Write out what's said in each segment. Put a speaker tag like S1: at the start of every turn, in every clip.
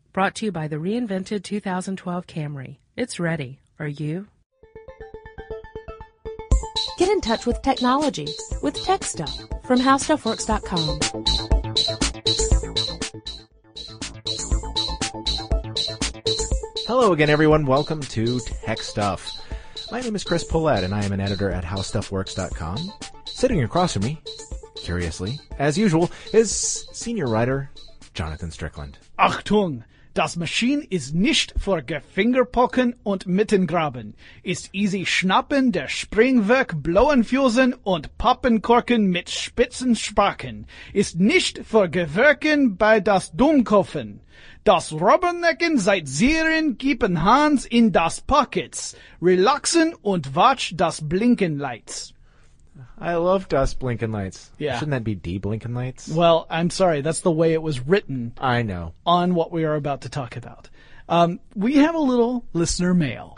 S1: Brought to you by the reinvented 2012 Camry. It's ready. Are you? Get in touch with technology with Tech Stuff from HowStuffWorks.com.
S2: Hello again, everyone. Welcome to Tech Stuff. My name is Chris Pollette, and I am an editor at HowStuffWorks.com. Sitting across from me, curiously, as usual, is senior writer Jonathan Strickland.
S3: Achtung! Das Maschine ist nicht für Gefingerpocken und Mittengraben. Ist easy schnappen, der Springwerk blauen Fusen und Pappenkorken mit spitzen Spaken. Ist nicht für Gewirken bei das Dummkopfen. Das Robbernecken seit Serien geben Hans in das Pockets. Relaxen und watch das Blinken Lights.
S2: I love Das Blinken Lights.
S3: Yeah.
S2: Shouldn't that be Die Blinken Lights?
S3: Well, I'm sorry, that's the way it was written.
S2: I know.
S3: On what we are about to talk about. We have a little listener mail.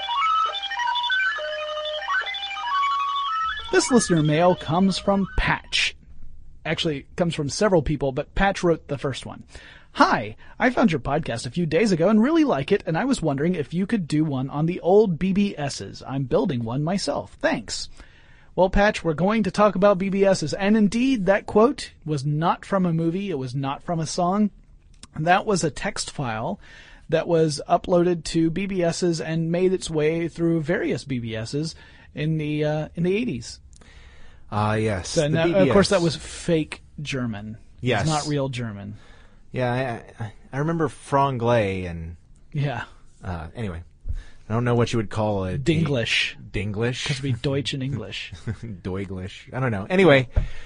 S3: This listener mail comes from Patch. Actually, it comes from several people, but Patch wrote the first one. Hi, I found your podcast a few days ago and really like it, and I was wondering if you could do one on the old BBSs. I'm building one myself. Thanks. Well, Patch, we're going to talk about BBSs, and indeed, that quote was not from a movie, it was not from a song. That was a text file that was uploaded to BBSs and made its way through various BBSs in the 80s.
S2: Yes.
S3: So now, of course, that was fake German.
S2: Yes.
S3: It's not real German.
S2: Yeah, I remember Franglais and...
S3: Yeah.
S2: Anyway, I don't know what you would call it.
S3: Dinglish.
S2: Dinglish?
S3: Because we Deutsch and English.
S2: Doiglish. I don't know. Anyway,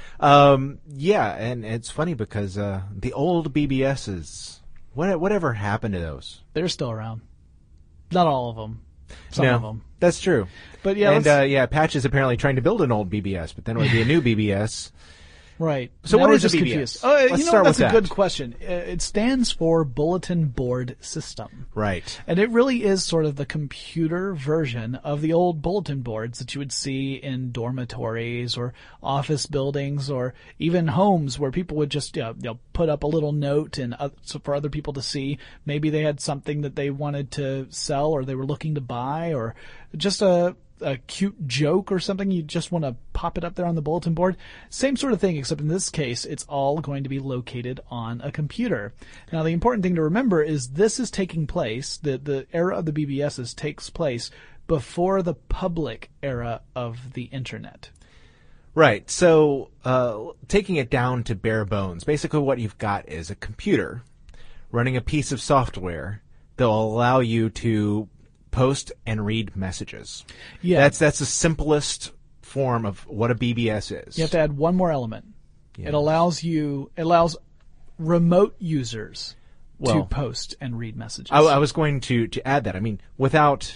S2: yeah, and it's funny because the old BBSs, whatever happened to those?
S3: They're still around. Not all of them. Some of them.
S2: That's true.
S3: But yeah,
S2: and Patch is apparently trying to build an old BBS, but then it would be a new BBS.
S3: Right.
S2: So
S3: now
S2: what
S3: we're
S2: is a
S3: just
S2: BBS?
S3: confused.
S2: Let's start
S3: that's
S2: with
S3: a
S2: that.
S3: good question. It stands for Bulletin Board System.
S2: Right.
S3: And it really is sort of the computer version of the old bulletin boards that you would see in dormitories or office buildings or even homes where people would just put up a little note and so for other people to see. Maybe they had something that they wanted to sell or they were looking to buy or just a cute joke or something, you just want to pop it up there on the bulletin board. Same sort of thing, except in this case, it's all going to be located on a computer. Now, the important thing to remember is this is taking place, the era of the BBSs takes place before the public era of the Internet.
S2: Right. So, taking it down to bare bones, basically what you've got is a computer running a piece of software that will allow you to post and read messages.
S3: Yeah.
S2: That's the simplest form of what a BBS is.
S3: You have to add one more element.
S2: Yeah.
S3: It allows remote users to post and read messages.
S2: I was going to add that. I mean, without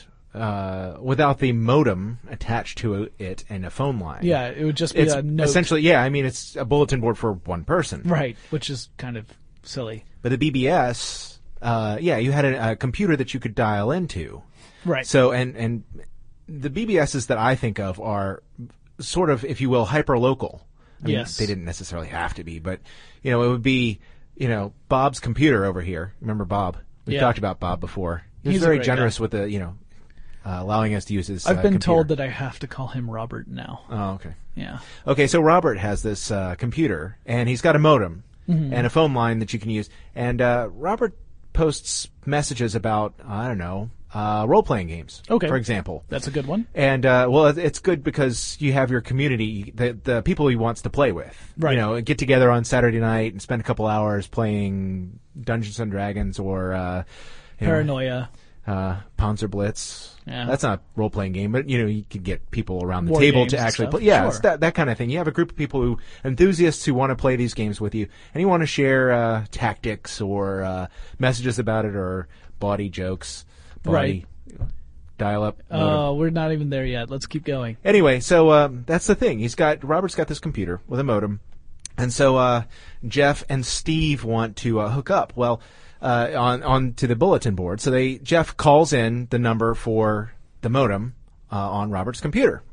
S2: the modem attached to it and a phone line.
S3: Yeah, it would just be a note.
S2: Essentially, yeah, I mean, it's a bulletin board for one person.
S3: Right, which is kind of silly.
S2: But the BBS, you had a computer that you could dial into.
S3: Right.
S2: So, and the BBSs that I think of are sort of, if you will, hyper-local. I mean,
S3: yes.
S2: They didn't necessarily have to be, but, it would be, Bob's computer over here. Remember Bob? We've talked about Bob before. He was very generous
S3: guy.
S2: with the, allowing us to use his
S3: I've been
S2: computer.
S3: told that I have to call him Robert now.
S2: Oh, okay.
S3: Yeah.
S2: Okay, so Robert has this computer, and he's got a modem and a phone line that you can use. And Robert posts messages about, I don't know, role-playing games, for example.
S3: That's a good one.
S2: And, it's good because you have your community, the people he wants to play with.
S3: Right.
S2: Get together on Saturday night and spend a couple hours playing Dungeons & Dragons or...
S3: Paranoia.
S2: Panzer Blitz.
S3: Yeah.
S2: That's not a role-playing game, but, you could get people around the
S3: War
S2: table
S3: games
S2: to
S3: and
S2: actually
S3: stuff.
S2: play. Yeah,
S3: Sure.
S2: it's that kind of thing. You have a group of people enthusiasts who want to play these games with you, and you want to share tactics or messages about it or body jokes.
S3: Right.
S2: Dial up.
S3: Oh, we're not even there yet. Let's keep going.
S2: Anyway, so that's the thing. Robert's got this computer with a modem, and so Jeff and Steve want to hook up. Well, on to the bulletin board. So Jeff calls in the number for the modem on Robert's computer.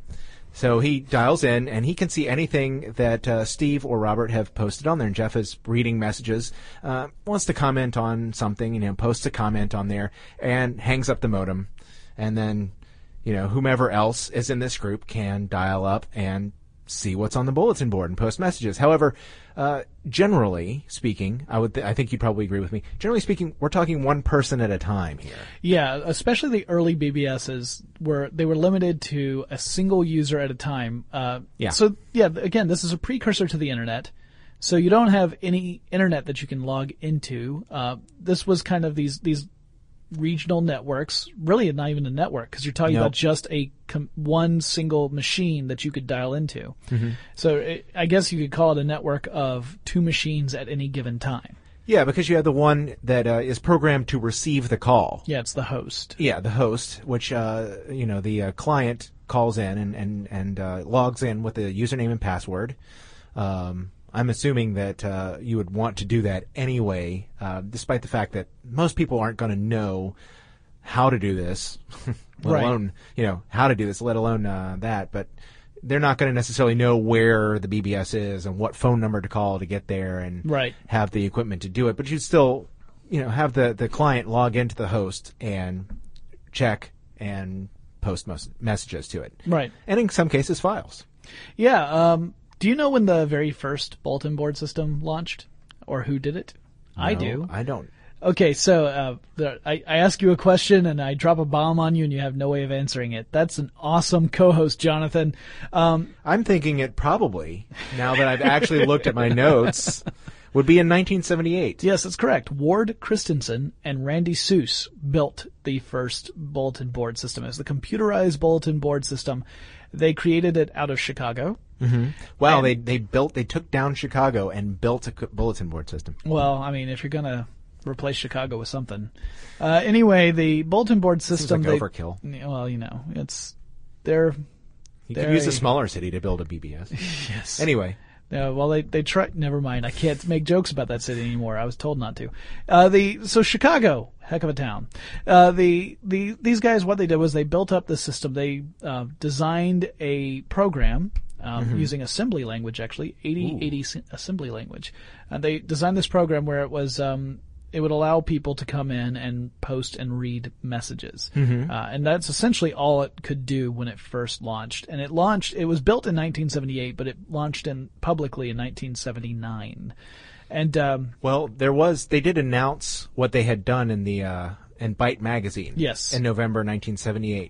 S2: So he dials in, and he can see anything that Steve or Robert have posted on there. And Jeff is reading messages, wants to comment on something, posts a comment on there, and hangs up the modem. And then, whomever else is in this group can dial up and see what's on the bulletin board and post messages. However, generally speaking, I think you'd probably agree with me. Generally speaking, we're talking one person at a time here.
S3: Yeah, especially the early BBSs they were limited to a single user at a time. So again, this is a precursor to the internet. So you don't have any internet that you can log into. This was kind of these regional networks, really not even a network, because you're talking about just one single machine that you could dial into. Mm-hmm. So I guess you could call it a network of two machines at any given time.
S2: Yeah, because you have the one that is programmed to receive the call.
S3: Yeah, it's the host.
S2: Yeah, the host, which the client calls in and logs in with a username and password. I'm assuming that you would want to do that anyway, despite the fact that most people aren't going to know how to do this, let alone how to do this, let alone that. But they're not going to necessarily know where the BBS is and what phone number to call to get there and have the equipment to do it. But you'd still, have the client log into the host and check and post messages to it.
S3: Right.
S2: And in some cases, files.
S3: Yeah. Do you know when the very first bulletin board system launched, or who did it?
S2: No,
S3: I do.
S2: I don't.
S3: Okay, so I ask you a question and I drop a bomb on you and you have no way of answering it. That's an awesome co-host, Jonathan.
S2: I'm thinking it probably, now that I've actually looked at my notes, would be in 1978.
S3: Yes, that's correct. Ward Christensen and Randy Seuss built the first bulletin board system. It was the computerized bulletin board system. They created it out of Chicago.
S2: Mm-hmm. Wow, they took down Chicago and built a bulletin board system.
S3: Well, I mean, if you're going to replace Chicago with something. Anyway, the bulletin board system...
S2: Seems like overkill.
S3: Well,
S2: You could use a smaller city to build a BBS.
S3: Yes.
S2: Anyway.
S3: Well, they try. Never mind. I can't make jokes about that city anymore. I was told not to. So Chicago, heck of a town. These guys, what they did was they built up the system. They designed a program using assembly language, actually 80 assembly language. They designed this program where it was it would allow people to come in and post and read messages. Mm-hmm. And that's essentially all it could do when it first launched. And it was built in 1978, but it launched publicly in 1979. And,
S2: they did announce what they had done in Byte magazine.
S3: Yes.
S2: In November 1978.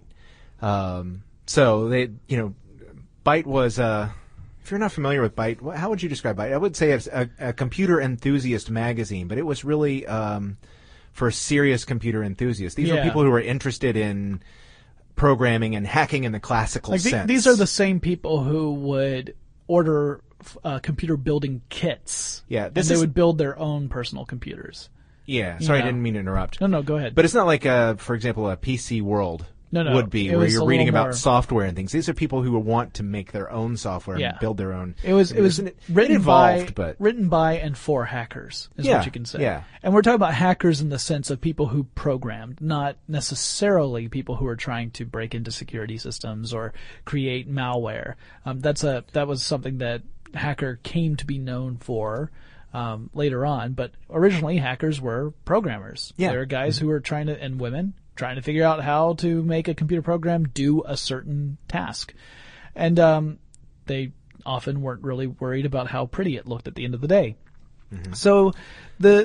S2: So they, Byte was, if you're not familiar with Byte, how would you describe Byte? I would say it's a computer enthusiast magazine, but it was really for serious computer enthusiasts. These are people who are interested in programming and hacking in the classical sense.
S3: These are the same people who would order computer building kits.
S2: Yeah,
S3: they would build their own personal computers.
S2: Yeah, sorry, I didn't mean to interrupt.
S3: No, go ahead.
S2: But it's not like, for example, a PC World.
S3: No,
S2: would be where you're reading about software and things. These are people who want to make their own software and build their own.
S3: It was written by and for hackers is what you can say.
S2: Yeah.
S3: And we're talking about hackers in the sense of people who programmed, not necessarily people who are trying to break into security systems or create malware. That was something that hacker came to be known for. Later on, but originally hackers were programmers.
S2: Yeah.
S3: They were guys who were and women trying to figure out how to make a computer program do a certain task. And they often weren't really worried about how pretty it looked at the end of the day. Mm-hmm. So the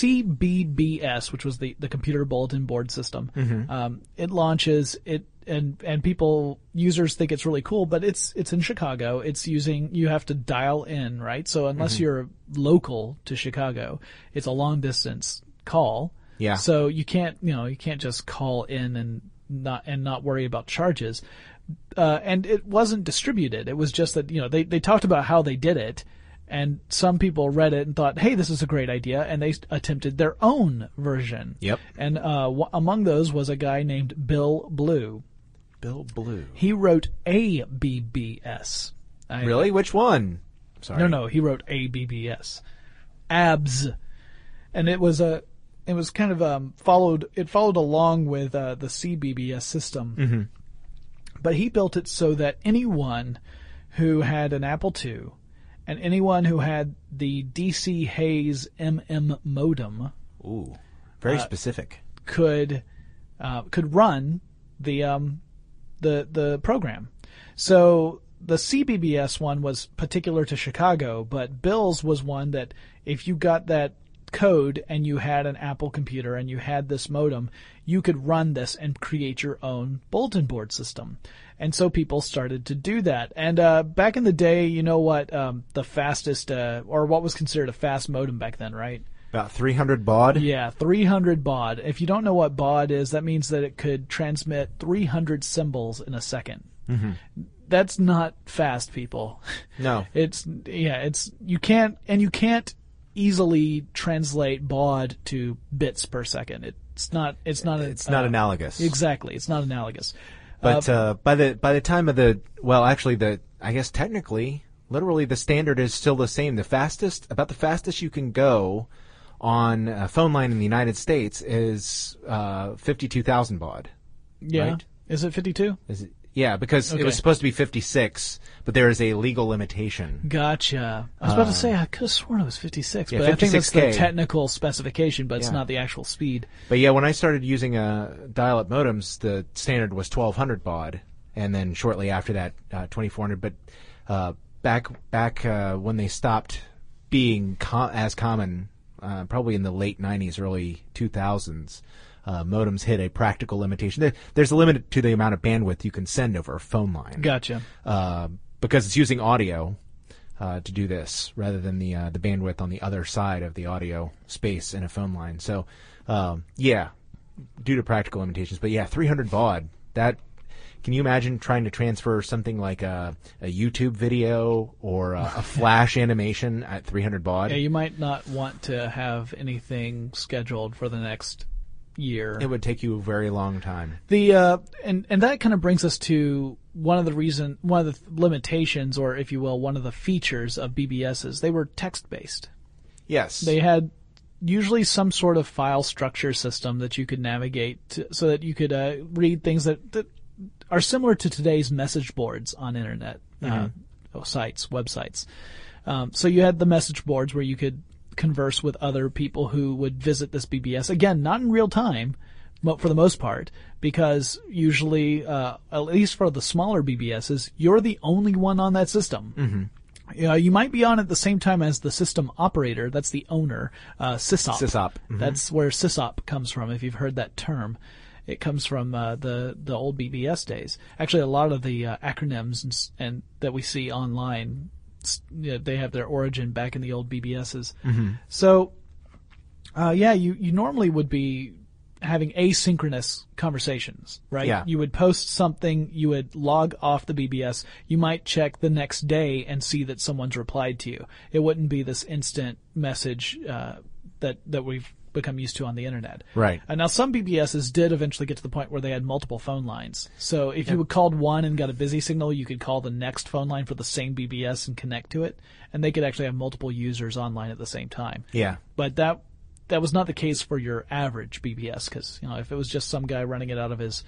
S3: CBBS, which was the computer bulletin board system, it launches it. And users think it's really cool, but it's in Chicago. You have to dial in, right? So unless you're local to Chicago, it's a long distance call.
S2: Yeah.
S3: So you can't just call in and not worry about charges. And it wasn't distributed. It was just that, they talked about how they did it. And some people read it and thought, hey, this is a great idea, and they attempted their own version.
S2: Yep.
S3: And among those was a guy named Bill Blue.
S2: Bill Blue.
S3: He wrote ABBS.
S2: Really? Which one? Sorry.
S3: No, he wrote ABBS. ABS. And it was kind of followed along with the CBBS system. Mm-hmm. But he built it so that anyone who had an Apple II and anyone who had the DC Hayes MM modem
S2: Ooh, very specific.
S3: could run the program. So the CBBS one was particular to Chicago, but Bill's was one that if you got that code and you had an Apple computer and you had this modem, you could run this and create your own bulletin board system. And so people started to do that. And back in the day, you know what the fastest, or what was considered a fast modem back then, right?
S2: About 300 baud?
S3: Yeah, 300 baud. If you don't know what baud is, that means that it could transmit 300 symbols in a second. Mm-hmm. That's not fast, people.
S2: No.
S3: You can't easily translate baud to bits per second. It's not
S2: analogous.
S3: Exactly. It's not analogous.
S2: But by the time of I guess technically, literally the standard is still the same. About the fastest you can go on a phone line in the United States is 52,000 baud.
S3: Yeah.
S2: Right?
S3: Is it 52?
S2: Is it? Yeah, because it was supposed to be 56, but there is a legal limitation.
S3: Gotcha. I was about to say, I could have sworn it was 56,
S2: yeah,
S3: but I think that's
S2: 56K.
S3: the technical specification, but it's not the actual speed.
S2: But yeah, when I started using dial-up modems, the standard was 1200 baud, and then shortly after that, 2400. But back when they stopped being as common, probably in the late 90s, early 2000s, modems hit a practical limitation. There's a limit to the amount of bandwidth you can send over a phone line.
S3: Gotcha.
S2: Because it's using audio to do this rather than the bandwidth on the other side of the audio space in a phone line. So, due to practical limitations. But yeah, 300 baud. Can you imagine trying to transfer something like a YouTube video or a Flash animation at 300 baud?
S3: Yeah, you might not want to have anything scheduled for the next year.
S2: It would take you a very long time.
S3: And that kind of brings us to one of the limitations, or if you will, one of the features of BBSs. They were text-based.
S2: Yes.
S3: They had usually some sort of file structure system that you could navigate so that you could read things that are similar to today's message boards on internet sites, websites. So you had the message boards where you could converse with other people who would visit this BBS. Again, not in real time, but for the most part, because usually, at least for the smaller BBSs, you're the only one on that system. Mm-hmm. You might be on at the same time as the system operator. That's the owner, SysOp.
S2: SysOp. Mm-hmm.
S3: That's where SysOp comes from, if you've heard that term. It comes from the old BBS days. Actually, a lot of the acronyms and that we see online, they have their origin back in the old BBSs. Mm-hmm. So, you normally would be having asynchronous conversations, right?
S2: Yeah.
S3: You would post something, you would log off the BBS, you might check the next day and see that someone's replied to you. It wouldn't be this instant message that we've become used to on the internet.
S2: Right.
S3: And now some BBSs did eventually get to the point where they had multiple phone lines. So if you had called one and got a busy signal, you could call the next phone line for the same BBS and connect to it. And they could actually have multiple users online at the same time.
S2: Yeah.
S3: But that was not the case for your average BBS, because if it was just some guy running it out of his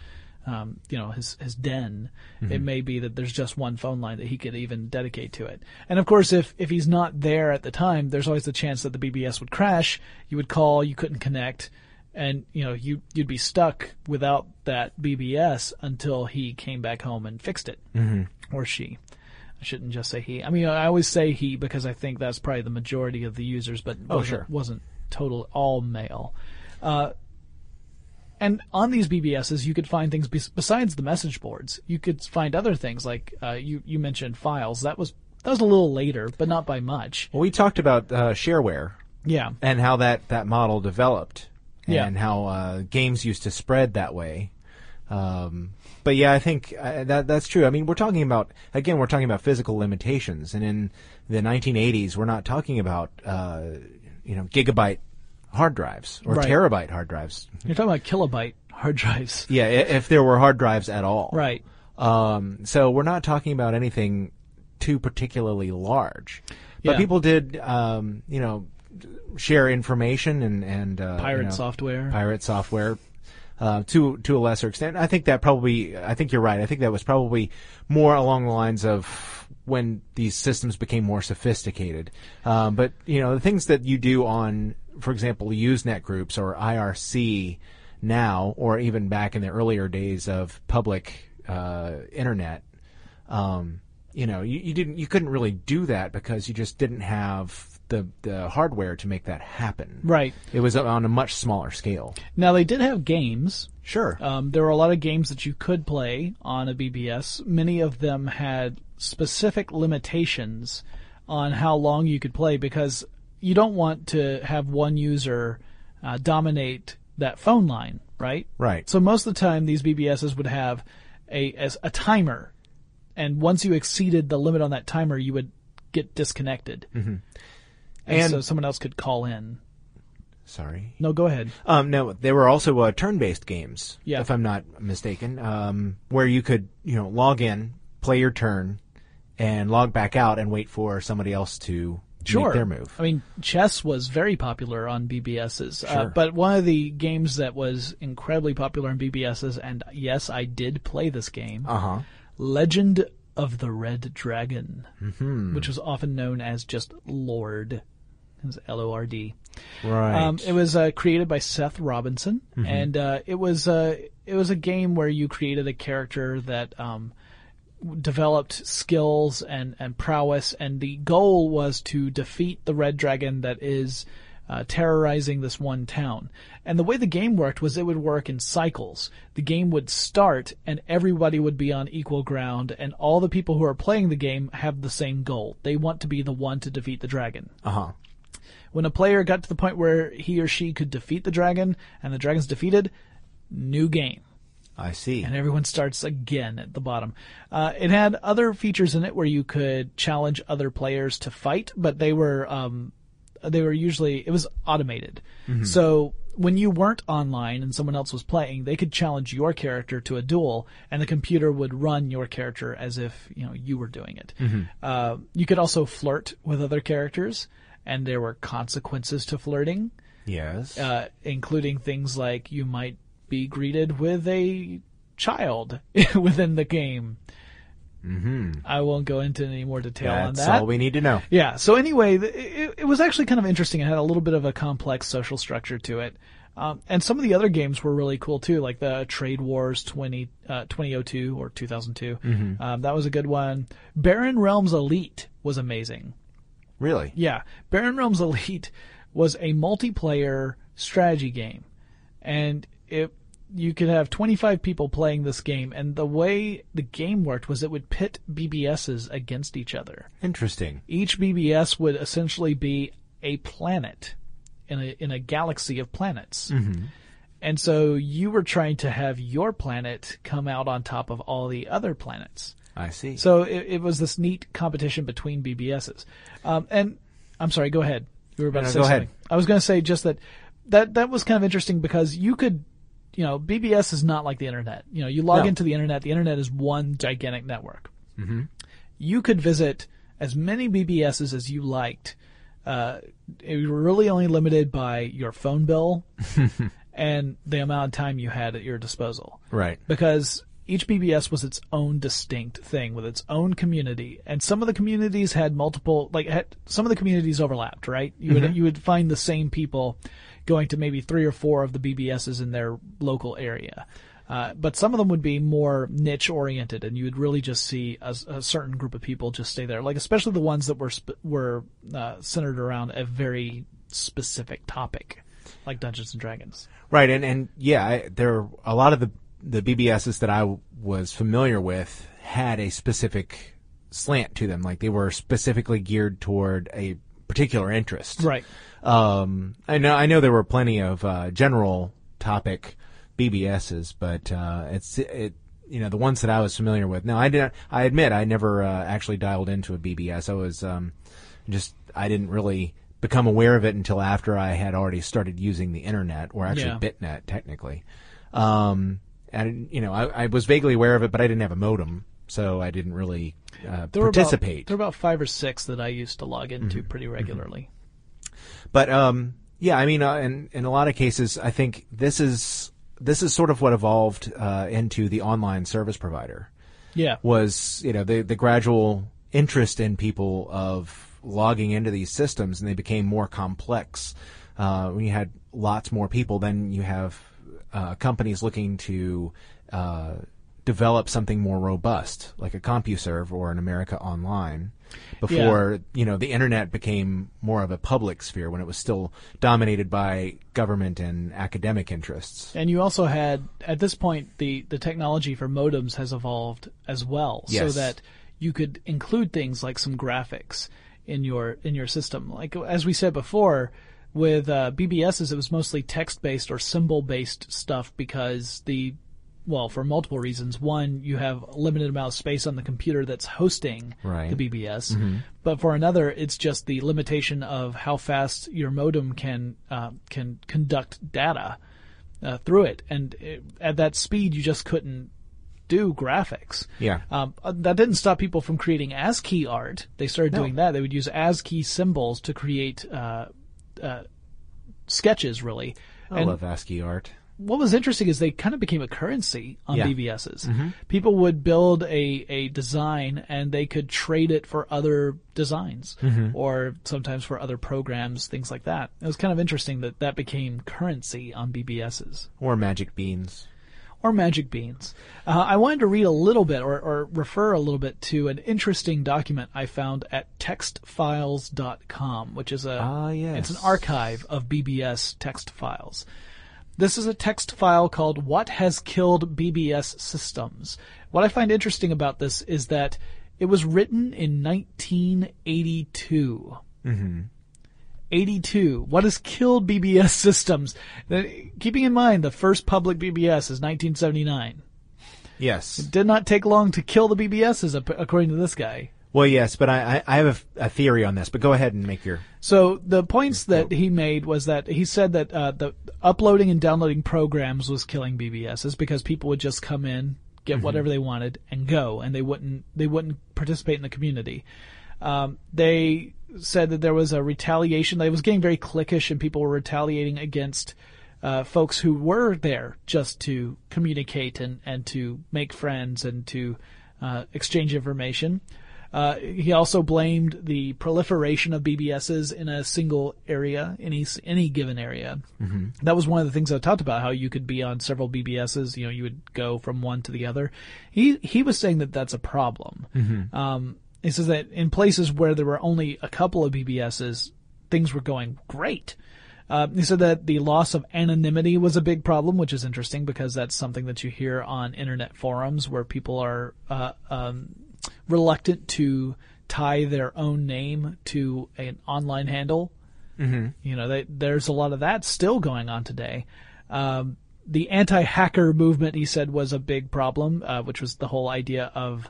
S3: his den, mm-hmm. It may be that there's just one phone line that he could even dedicate to it. And of course, if he's not there at the time, there's always the chance that the BBS would crash. You would call, you couldn't connect, and you'd be stuck without that BBS until he came back home and fixed it, mm-hmm. or she. I shouldn't just say he. I mean, I always say he because I think that's probably the majority of the users, but wasn't total all male. And on these BBSs, you could find things besides the message boards. You could find other things like you mentioned files. That was a little later, but not by much.
S2: Well, we talked about shareware.
S3: Yeah. And
S2: how that model developed.
S3: Yeah.
S2: And how games used to spread that way. But yeah, I think that's true. I mean, we're talking about physical limitations, and in the 1980s, we're not talking about gigabyte hard drives or terabyte hard drives.
S3: You're talking about kilobyte hard drives.
S2: Yeah, if there were hard drives at all.
S3: Right.
S2: So we're not talking about anything too particularly large. But people did, share information and
S3: pirate software.
S2: Pirate software. to a lesser extent. I think you're right. I think that was probably more along the lines of when these systems became more sophisticated. But the things that you do on, for example, Usenet groups or IRC now, or even back in the earlier days of public internet, you couldn't really do that because you just didn't have the hardware to make that happen.
S3: Right.
S2: It was on a much smaller scale.
S3: Now, they did have games.
S2: Sure.
S3: There were a lot of games that you could play on a BBS. Many of them had specific limitations on how long you could play because you don't want to have one user dominate that phone line, right?
S2: Right.
S3: So most of the time, these BBSs would have a timer, and once you exceeded the limit on that timer, you would get disconnected.
S2: Mm-hmm.
S3: And so someone else could call in.
S2: Sorry.
S3: No, go ahead.
S2: No, there were also turn-based games,
S3: yeah,
S2: if I'm not mistaken, where you could, log in, play your turn, and log back out and wait for somebody else to make their move.
S3: I mean, chess was very popular on BBSs,
S2: Sure.
S3: but one of the games that was incredibly popular on BBSs, and yes, I did play this game, Legend of the Red Dragon, which was often known as just Lord. It was Lord.
S2: Right.
S3: It was created by Seth Robinson, and it was a game where you created a character that developed skills and prowess, and the goal was to defeat the Red Dragon that is terrorizing this one town. And the way the game worked was it would work in cycles. The game would start, and everybody would be on equal ground, and all the people who are playing the game have the same goal. They want to be the one to defeat the dragon. When a player got to the point where he or she could defeat the dragon, and the dragon's defeated, new game.
S2: I see.
S3: And everyone starts again at the bottom. It had other features in it where you could challenge other players to fight, but they were usually, it was automated. So when you weren't online and someone else was playing, they could challenge your character to a duel, and the computer would run your character as if you were doing it. You could also flirt with other characters, and there were consequences to flirting.
S2: Yes.
S3: Including things like you might be greeted with a child within the game. I won't go into any more detail on that.
S2: That's all we need to know.
S3: Yeah. So anyway, it was actually kind of interesting. It had a little bit of a complex social structure to it. And some of the other games were really cool too, like the Trade Wars 2002 or 2002. That was a good one. Barren Realms Elite was amazing.
S2: Really?
S3: Yeah. Barren Realms Elite was a multiplayer strategy game. And you could have 25 people playing this game, and the way the game worked was it would pit BBSs against each other.
S2: Interesting.
S3: Each BBS would essentially be a planet in a galaxy of planets. And so you were trying to have your planet come out on top of all the other planets.
S2: I see.
S3: So it was this neat competition between BBSs. And I'm sorry, go ahead. You were about to say something.
S2: Ahead.
S3: I was going to say just that was kind of interesting because you could, BBS is not like the internet. You log into the internet. The internet is one gigantic network. You could visit as many BBSs as you liked. You were really only limited by your phone bill and the amount of time you had at your disposal.
S2: Right.
S3: Because each BBS was its own distinct thing with its own community, and some of the communities had multiple, some of the communities overlapped, right? You would find the same people going to maybe 3 or 4 of the BBSs in their local area. But some of them would be more niche oriented, and you would really just see a certain group of people just stay there, like especially the ones that were centered around a very specific topic, like Dungeons and Dragons.
S2: Right, and there are a lot of the BBSs that I was familiar with had a specific slant to them, like they were specifically geared toward a particular interest.
S3: Right.
S2: I know there were plenty of general topic BBSs, but the ones that I was familiar with. No, I admit I never actually dialed into a BBS. I was I didn't really become aware of it until after I had already started using the internet, or actually BitNet technically. And I was vaguely aware of it, but I didn't have a modem, so I didn't really participate.
S3: There were about 5 or 6 that I used to log into pretty regularly.
S2: But in a lot of cases, I think this is this is sort of what evolved into the online service provider.
S3: Yeah.
S2: Was, the gradual interest in people of logging into these systems, and they became more complex. When you had lots more people, then you have companies looking to develop something more robust, like a CompuServe or an America Online, before the internet became more of a public sphere, when it was still dominated by government and academic interests.
S3: And you also had, at this point, the technology for modems has evolved as well, so that you could include things like some graphics in your system. Like, as we said before, with BBSs, it was mostly text-based or symbol-based stuff because for multiple reasons. One, you have a limited amount of space on the computer that's hosting the BBS. Mm-hmm. But for another, it's just the limitation of how fast your modem can conduct data through it. And at that speed, you just couldn't do graphics.
S2: Yeah.
S3: That didn't stop people from creating ASCII art. They started doing that. They would use ASCII symbols to create sketches, really.
S2: I love ASCII art.
S3: What was interesting is they kind of became a currency on BBSs.
S2: Mm-hmm.
S3: People would build a design and they could trade it for other designs or sometimes for other programs, things like that. It was kind of interesting that became currency on BBSs.
S2: Or magic beans.
S3: I wanted to read a little bit or refer a little bit to an interesting document I found at textfiles.com, which is it's an archive of BBS text files. This is a text file called What Has Killed BBS Systems. What I find interesting about this is that it was written in 1982. Mm-hmm. 82. What has killed BBS systems? Keeping in mind the first public BBS is 1979.
S2: Yes.
S3: It did not take long to kill the BBSs, according to this guy.
S2: Well, yes, but I have a theory on this, but go ahead and make your...
S3: So the points that he made was that he said that the uploading and downloading programs was killing BBSs because people would just come in, get whatever they wanted, and go, and they wouldn't participate in the community. They said that there was a retaliation. That it was getting very cliquish, and people were retaliating against folks who were there just to communicate and to make friends and to exchange information. He also blamed the proliferation of BBSs in a single area, any given area. Mm-hmm. That was one of the things I talked about, how you could be on several BBSs. You would go from one to the other. He was saying that that's a problem. Mm-hmm. He says that in places where there were only a couple of BBSs, things were going great. He said that the loss of anonymity was a big problem, which is interesting because that's something that you hear on internet forums where people are reluctant to tie their own name to an online handle. Mm-hmm. There's a lot of that still going on today. The anti-hacker movement, he said, was a big problem, which was the whole idea of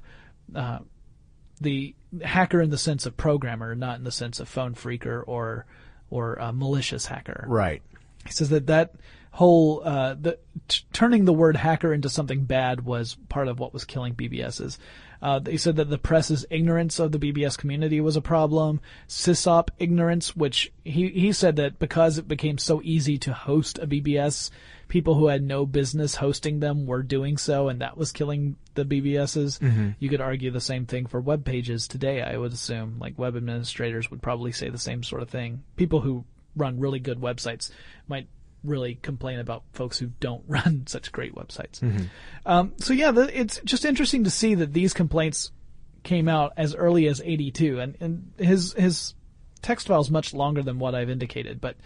S3: the hacker in the sense of programmer, not in the sense of phone phreaker or malicious hacker.
S2: Right.
S3: He says that whole turning the word hacker into something bad was part of what was killing BBSs. He said that the press's ignorance of the BBS community was a problem. Sysop ignorance, which he said that because it became so easy to host a BBS, people who had no business hosting them were doing so, and that was killing the BBSs. Mm-hmm. You could argue the same thing for web pages today, I would assume. Like, web administrators would probably say the same sort of thing. People who run really good websites might really complain about folks who don't run such great websites. Mm-hmm. It's just interesting to see that these complaints came out as early as 82, and his text file is much longer than what I've indicated, but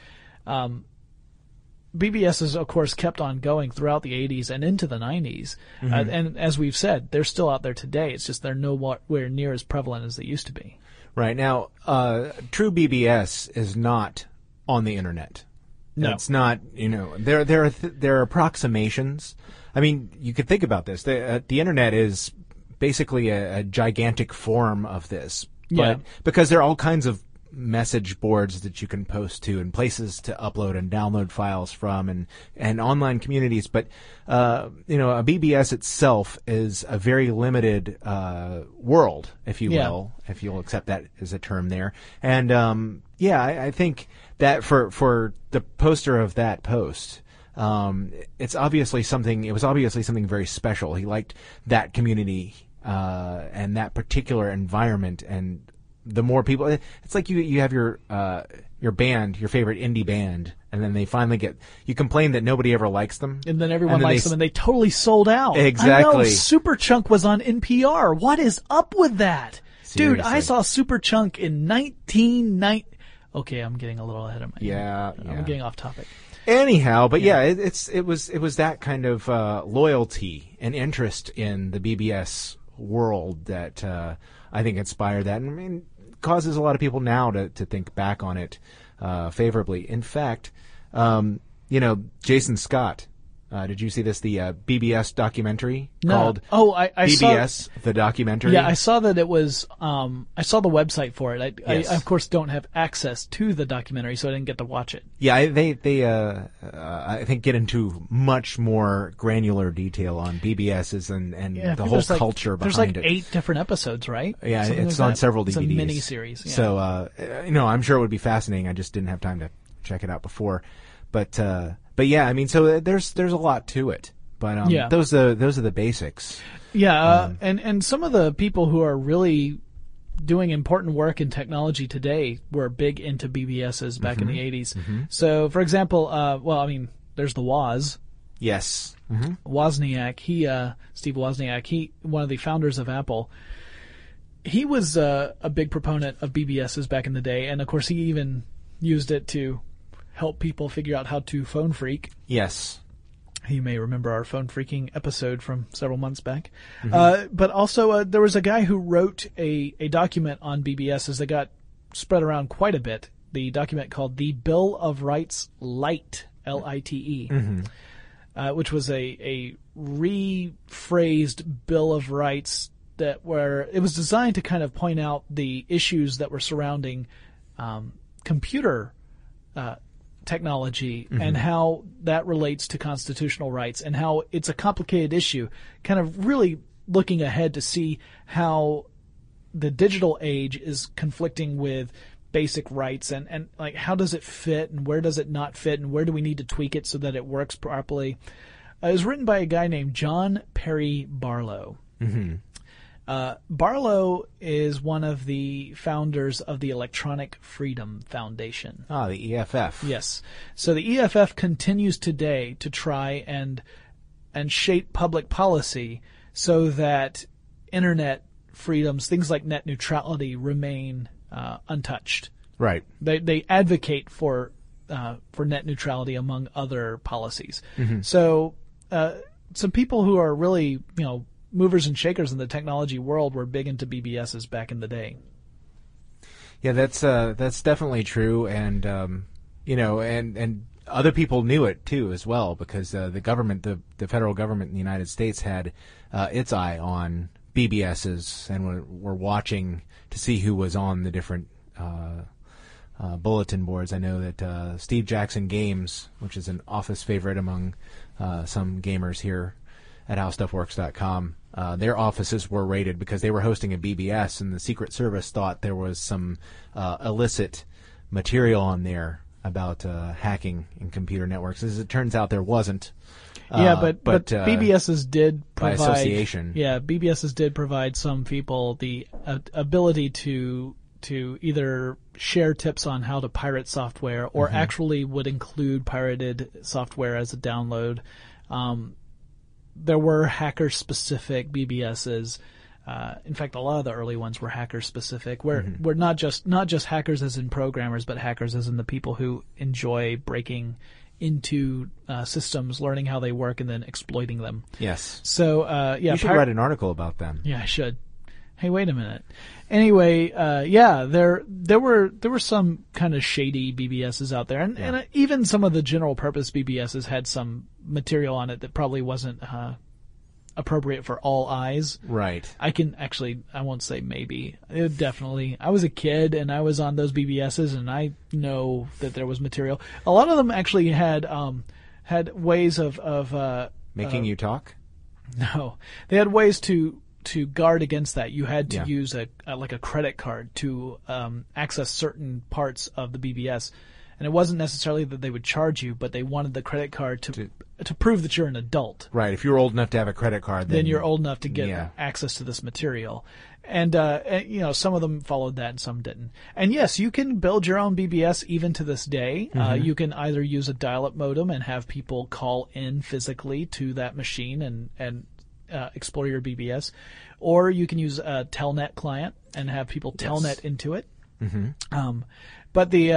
S3: BBSs, of course, kept on going throughout the 80s and into the 90s, mm-hmm. And as we've said, they're still out there today. It's just they're nowhere near as prevalent as they used to be.
S2: Right. Now, true BBS is not on the internet. No. It's not, there are approximations. I mean, you could think about this. The internet is basically a gigantic form of this. But because there are all kinds of message boards that you can post to and places to upload and download files from and online communities. But, a BBS itself is a very limited world, if you will, if you'll accept that as a term there. And, I think that for the poster of that post, it's obviously something. It was obviously something very special. He liked that community and that particular environment. And the more people, it's like you have your band, your favorite indie band, and then they finally you complain that nobody ever likes them.
S3: And then everyone likes them, and they totally sold out.
S2: Exactly.
S3: I know, Superchunk was on NPR. What is up with that?
S2: Seriously.
S3: Dude, I saw Superchunk in 1990. Okay, I'm getting a little ahead of my I'm getting off topic.
S2: Anyhow, but it was that kind of loyalty and interest in the BBS world that I think inspired that, and I mean, causes a lot of people now to think back on it favorably. In fact, Jason Scott. Did you see this? The BBS documentary called
S3: I
S2: BBS,
S3: saw,
S2: the documentary?
S3: Yeah, I saw that it was, I saw the website for it.
S2: Yes.
S3: I of course don't have access to the documentary, so I didn't get to watch it.
S2: Yeah, they I think get into much more granular detail on BBSs and the whole culture behind it.
S3: There's 8 different episodes, right?
S2: Yeah,
S3: Something
S2: it's
S3: like
S2: on
S3: that.
S2: several DVDs.
S3: It's a mini-series. Yeah.
S2: So, I'm sure it would be fascinating. I just didn't have time to check it out before. But yeah, I mean, so there's a lot to it. But those are the basics.
S3: Yeah, and some of the people who are really doing important work in technology today were big into BBSs back in the 80s. Mm-hmm. So, for example, there's the Woz.
S2: Yes. Mm-hmm.
S3: Wozniak, Steve Wozniak, one of the founders of Apple. He was a big proponent of BBSs back in the day, and of course he even used it to help people figure out how to phone freak.
S2: Yes.
S3: You may remember our phone freaking episode from several months back. Mm-hmm. But also there was a guy who wrote a document on BBSs that got spread around quite a bit. The document called the Bill of Rights Lite, L-I-T-E, mm-hmm. Which was a rephrased Bill of Rights where it was designed to kind of point out the issues that were surrounding computer technology mm-hmm. and how that relates to constitutional rights and how it's a complicated issue, kind of really looking ahead to see how the digital age is conflicting with basic rights and like how does it fit and where does it not fit and where do we need to tweak it so that it works properly. It was written by a guy named John Perry Barlow. Mm-hmm. Barlow is one of the founders of the Electronic Freedom Foundation.
S2: The EFF.
S3: Yes. So the EFF continues today to try and shape public policy so that internet freedoms, things like net neutrality, remain untouched.
S2: Right.
S3: They advocate for net neutrality among other policies. Mm-hmm. So some people who are really, movers and shakers in the technology world were big into BBSs back in the day.
S2: Yeah, that's definitely true, and and other people knew it too as well because the government, the federal government in the United States had its eye on BBSs and were watching to see who was on the different bulletin boards. I know that Steve Jackson Games, which is an office favorite among some gamers here at HowStuffWorks.com, their offices were raided because they were hosting a BBS, and the Secret Service thought there was some illicit material on there about hacking in computer networks. As it turns out, there wasn't.
S3: But BBSs did provide,
S2: by association.
S3: Yeah, BBSs did provide some people the ability to either share tips on how to pirate software or mm-hmm. actually would include pirated software as a download. There were hacker-specific BBSs. In fact, a lot of the early ones were hacker-specific, where
S2: mm-hmm.
S3: we're not just hackers as in programmers, but hackers as in the people who enjoy breaking into systems, learning how they work, and then exploiting them.
S2: Yes.
S3: So,
S2: you should write an article about them.
S3: Yeah, I should. Hey, wait a minute. Anyway, there were some kind of shady BBSs out there, and even some of the general purpose BBSs had some material on it that probably wasn't appropriate for all eyes.
S2: Right.
S3: I won't say maybe. It definitely. I was a kid and I was on those BBSs, and I know that there was material. A lot of them actually had ways of
S2: making you talk.
S3: No, they had ways to guard against that. You had to use a credit card to access certain parts of the BBS. And it wasn't necessarily that they would charge you, but they wanted the credit card to prove that you're an adult.
S2: Right. If you're old enough to have a credit card,
S3: then you're old enough to get access to this material. And some of them followed that and some didn't. And yes, you can build your own BBS even to this day. You can either use a dial-up modem and have people call in physically to that machine and explore your BBS, or you can use a Telnet client and have people Telnet into it. But the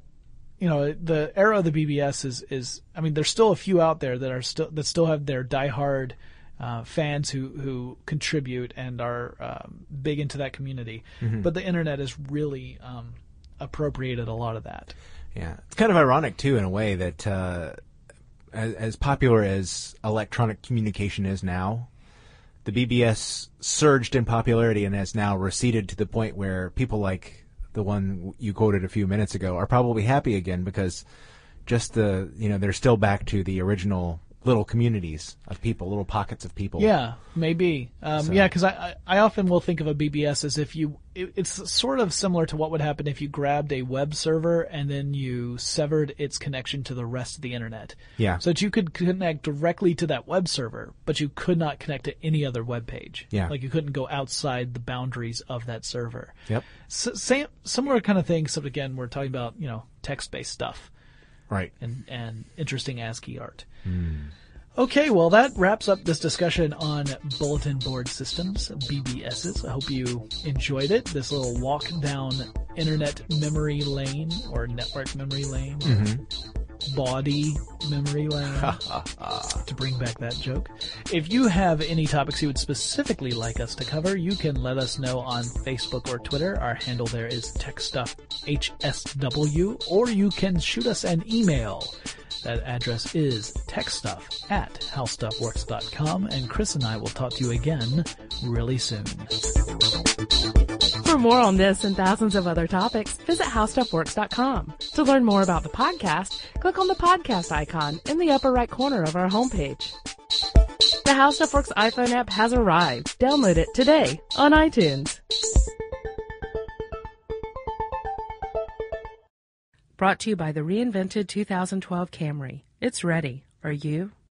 S3: era of the BBS is there's still a few out there that still have their diehard fans who contribute and are big into that community. But the internet has really appropriated a lot of that.
S2: Yeah, it's kind of ironic too, in a way, that as popular as electronic communication is now, the BBS surged in popularity and has now receded to the point where people like the one you quoted a few minutes ago are probably happy again, because just they're still back to the original little communities of people, little pockets of people.
S3: Yeah, maybe. Because I often will think of a BBS as if it's sort of similar to what would happen if you grabbed a web server and then you severed its connection to the rest of the internet.
S2: Yeah.
S3: So that you could connect directly to that web server, but you could not connect to any other web page.
S2: Yeah.
S3: Like you couldn't go outside the boundaries of that server.
S2: Yep.
S3: Similar kind of thing, except again, we're talking about, text-based stuff.
S2: Right.
S3: And interesting ASCII art. Okay, well, that wraps up this discussion on bulletin board systems, BBSs. I hope you enjoyed it. This little walk down internet memory lane, or network memory lane, body memory lane, to bring back that joke. If you have any topics you would specifically like us to cover, you can let us know on Facebook or Twitter. Our handle there is TechStuffHSW, or you can shoot us an email. That address is techstuff@howstuffworks.com, and Chris and I will talk to you again really soon.
S1: For more on this and thousands of other topics, visit howstuffworks.com. To learn more about the podcast, click on the podcast icon in the upper right corner of our homepage. The How Stuff Works iPhone app has arrived. Download it today on iTunes. Brought to you by the reinvented 2012 Camry. It's ready. Are you?